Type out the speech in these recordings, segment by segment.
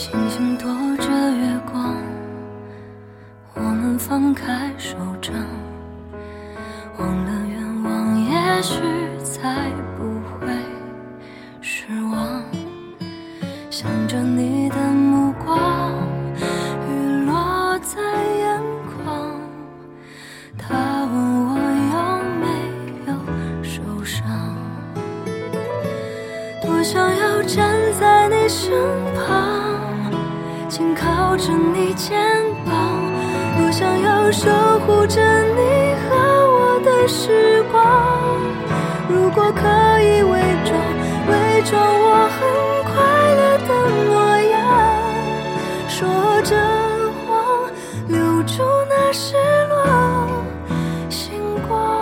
星星躲着月光，我们放开手掌，忘了愿望，也许才不会失望。想着你的目光，雨落在眼眶，他问我有没有受伤，多想要站在你身旁，紧靠着你肩膀，多想要守护着你和我的时光。如果可以伪装我很快乐的模样，说着谎，留住那失落星光。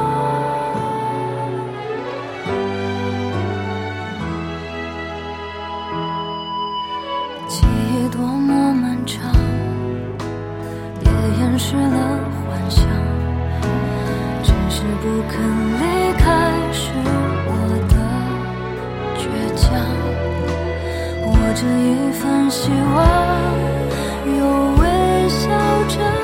记忆多么漫长，也掩饰了幻想，只是不肯离开是我的倔强。握着一份希望，又微笑着